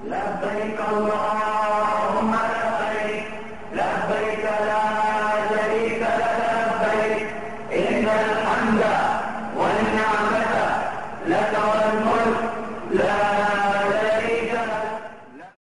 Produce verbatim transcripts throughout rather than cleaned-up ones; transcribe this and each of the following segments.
لبيك اللهم لبيك لبيك لا شريك لك لبيك إن الحمد والنعمة لك والملك لا شريك لك.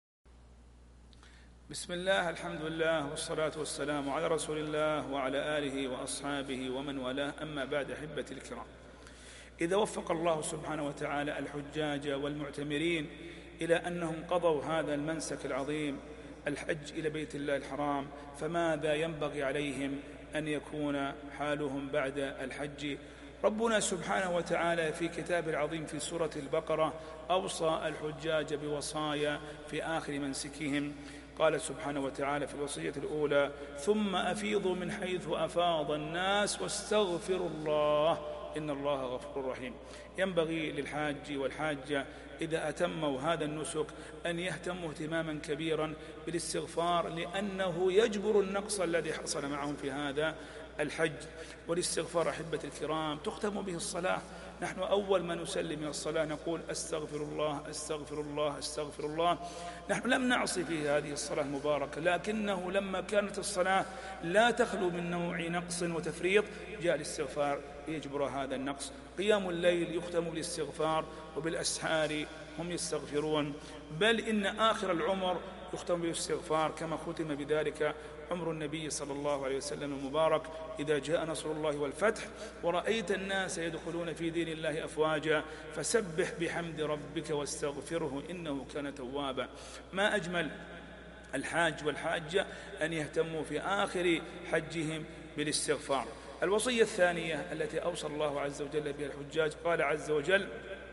بسم الله، الحمد لله، والصلاة والسلام على رسول الله وعلى آله وأصحابه ومن والاه، أما بعد. أحبتي الكرام، إذا وفق الله سبحانه وتعالى الحجاج والمعتمرين إلى أنهم قضوا هذا المنسك العظيم، الحج إلى بيت الله الحرام، فماذا ينبغي عليهم أن يكون حالهم بعد الحج؟ ربنا سبحانه وتعالى في كتابه العظيم في سورة البقرة أوصى الحجاج بوصايا في آخر منسكهم. قال سبحانه وتعالى في الوصية الأولى: ثم أفيضوا من حيث أفاض الناس واستغفروا الله إن الله غفور رحيم. ينبغي للحاج والحاجة إذا أتموا هذا النسك أن يهتموا اهتماما كبيرا بالاستغفار، لأنه يجبر النقص الذي حصل معهم في هذا الحج. والاستغفار أحبة الكرام تختم به الصلاة. نحن أول ما نسلم من الصلاة نقول أستغفر الله أستغفر الله أستغفر الله. نحن لم نعصي في هذه الصلاة المباركة، لكنه لما كانت الصلاة لا تخلو من نوع نقص وتفريط جاء الاستغفار ليجبر هذا النقص. قيام الليل يختم بالاستغفار، وبالأسحار هم يستغفرون، بل إن آخر العمر يختم بالاستغفار كما ختم بذلك عمر النبي صلى الله عليه وسلم المبارك: إذا جاء نصر الله والفتح ورأيت الناس يدخلون في دين الله أفواجا فسبح بحمد ربك واستغفره إنه كان توابا. ما أجمل الحاج والحاجة أن يهتموا في آخر حجهم بالاستغفار. الوصية الثانية التي أوصى الله عز وجل بها الحجاج، قال عز وجل: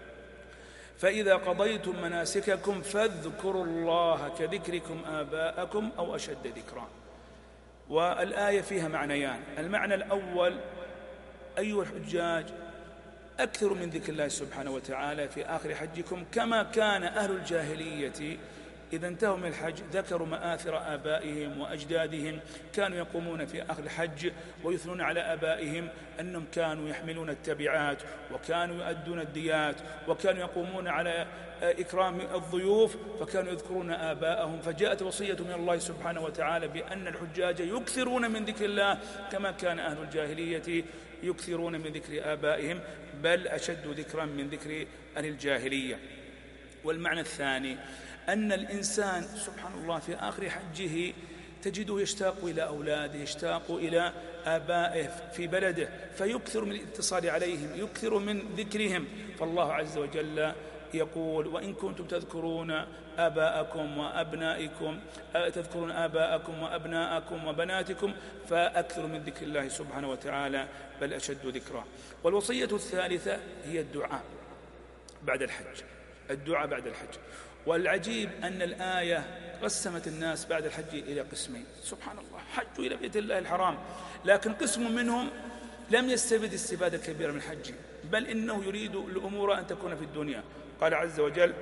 فإذا قضيتم مناسككم فاذكروا الله كذكركم آباءكم أو أشد ذكرا. والآية فيها معنيان: المعنى الأول: أيها الحجاج أكثروا من ذكر الله سبحانه وتعالى في آخر حجكم، كما كان أهل الجاهلية إذا انتهوا من الحج ذكروا مآثر آبائهم وأجدادهم، كانوا يقومون في آخر الحج ويثنون على آبائهم أنهم كانوا يحملون التبعات، وكانوا يؤدون الديات، وكانوا يقومون على إكرام الضيوف، فكانوا يذكرون آباءهم. فجاءت وصية من الله سبحانه وتعالى بأن الحجاج يكثرون من ذكر الله كما كان أهل الجاهلية يكثرون من ذكر آبائهم، بل أشد ذكرا من ذكر أهل الجاهلية. والمعنى الثاني أن الإنسان سبحان الله في آخر حجه تجده يشتاق إلى أولاده، يشتاق إلى آبائه في بلده، فيكثر من الاتصال عليهم، يكثر من ذكرهم. فالله عز وجل يقول: وإن كنتم تذكرون آباءكم وأبنائكم تذكرون آباءكم وأبناءكم وبناتكم فأكثروا من ذكر الله سبحانه وتعالى بل أشد ذكرا. والوصية الثالثة هي الدعاء بعد الحج، الدعاء بعد الحج. والعجيب أن الآية قسمت الناس بعد الحج إلى قسمين. سبحان الله، حجوا إلى بيت الله الحرام، لكن قسم منهم لم يستفد استفادة كبيرة من الحج، بل إنه يريد الأمور أن تكون في الدنيا. قال عز وجل: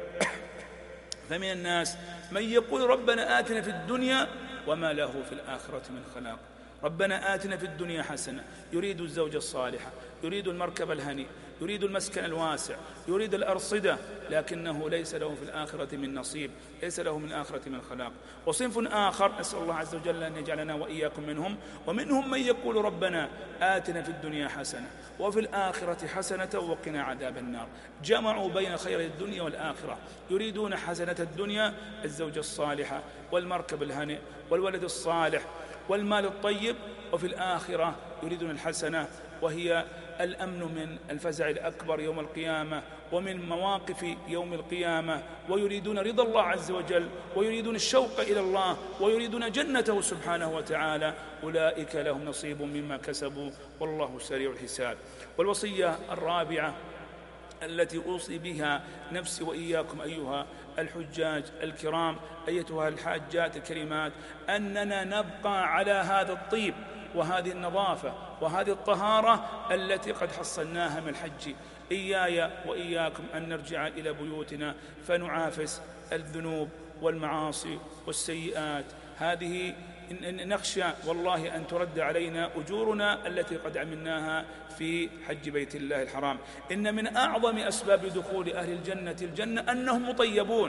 فمن الناس من يقول ربنا آتنا في الدنيا وما له في الآخرة من خلاق. ربنا آتنا في الدنيا حسنة، يريد الزوجة الصالحة، يريد المركب الهني، يريد المسكن الواسع، يريد الأرصدة، لكنه ليس له في الآخرة من نصيب، ليس له من الآخرة من خلاق. وصنف آخر نسأل الله عز وجل أن يجعلنا وإياكم منهم: ومنهم من يقول ربنا آتنا في الدنيا حسنة وفي الآخرة حسنة وقنا عذاب النار. جمعوا بين خير الدنيا والآخرة، يريدون حسنة الدنيا الزوجة الصالحة والمركب الهنئ والولد الصالح والمال الطيب، وفي الآخرة يريدون الحسنة وهي الأمن من الفزع الأكبر يوم القيامة ومن مواقف يوم القيامة، ويريدون رضا الله عز وجل، ويريدون الشوق إلى الله، ويريدون جنته سبحانه وتعالى. أولئك لهم نصيب مما كسبوا والله سريع الحساب. والوصية الرابعة التي أوصي بها نفسي وإياكم أيها الحجاج الكرام، أيتها الحاجات الكريمات، أننا نبقى على هذا الطيب وهذه النظافة وهذه الطهارة التي قد حصلناها من الحج. إياي وإياكم أن نرجع إلى بيوتنا فنعافس الذنوب والمعاصي والسيئات. هذه نخشى والله أن ترد علينا أجورنا التي قد عملناها في حج بيت الله الحرام. إن من أعظم أسباب دخول أهل الجنة الجنة أنهم مطيبون.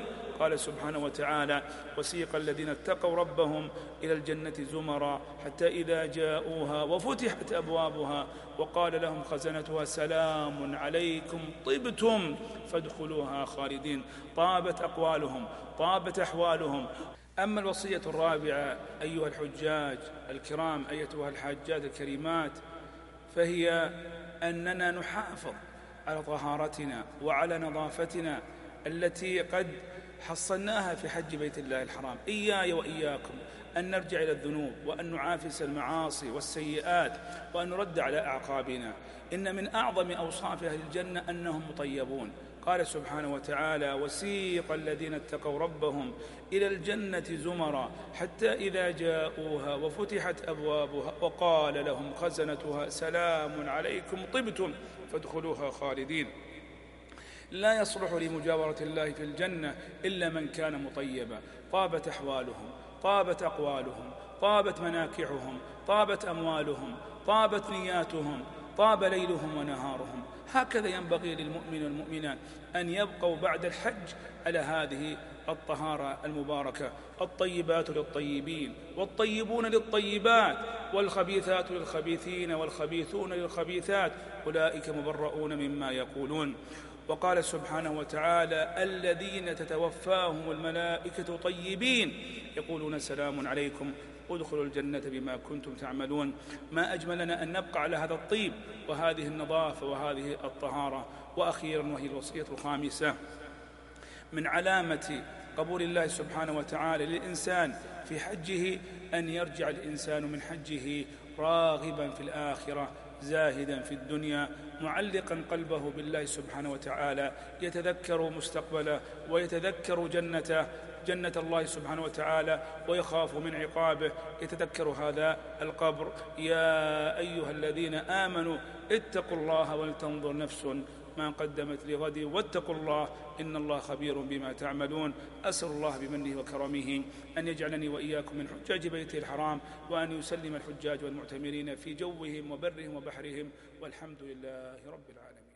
قال سبحانه وتعالى: وسيق الذين اتقوا ربهم إلى الجنة زمرا حتى إذا جاءوها وفتحت أبوابها وقال لهم خزنتها سلام عليكم طبتم فادخلوها خالدين. طابت أقوالهم، طابت أحوالهم. أما الوصية الرابعة أيها الحجاج الكرام، أيتها الحاجات الكريمات، فهي أننا نحافظ على طهارتنا وعلى نظافتنا التي قد حصلناها في حج بيت الله الحرام. إياي وإياكم أن نرجع إلى الذنوب وأن نعافس المعاصي والسيئات وأن نرد على أعقابنا. إن من أعظم أوصاف أهل الجنة أنهم مطيبون. قال سبحانه وتعالى: وسيق الذين اتقوا ربهم إلى الجنة زمرا حتى إذا جاءوها وفتحت أبوابها وقال لهم خزنتها سلام عليكم طبتم فادخلوها خالدين. لا يصلح لمجاورة الله في الجنة إلا من كان مطيبا. طابت أحوالهم، طابت أقوالهم، طابت مناكحهم، طابت أموالهم، طابت نياتهم، طاب ليلهم ونهارهم. هكذا ينبغي للمؤمن والمؤمنات أن يبقوا بعد الحج على هذه الطهارة المباركة. الطيبات للطيبين والطيبون للطيبات والخبيثات للخبيثين والخبيثون للخبيثات أولئك مبرؤون مما يقولون. وقال سبحانه وتعالى: الذين تتوفاهم الملائكة طيبين يقولون سلام عليكم ادخلوا الجنة بما كنتم تعملون. ما أجملنا أن نبقى على هذا الطيب وهذه النظافة وهذه الطهارة. وأخيرا وهي الوصية الخامسة، من علامة قبول الله سبحانه وتعالى للإنسان في حجه أن يرجع الإنسان من حجه راغبا في الآخرة زاهدا في الدنيا معلقا قلبه بالله سبحانه وتعالى، يتذكر مستقبله ويتذكر جنته جنة الله سبحانه وتعالى ويخاف من عقابه، يتذكر هذا القبر. يا أيها الذين آمنوا اتقوا الله ولتنظر نفس ما قدمت لغد واتقوا الله إن الله خبير بما تعملون. أسأل الله بمنه وكرمه أن يجعلني وإياكم من حجاج بيته الحرام، وأن يسلم الحجاج والمعتمرين في جوهم وبرهم وبحرهم، والحمد لله رب العالمين.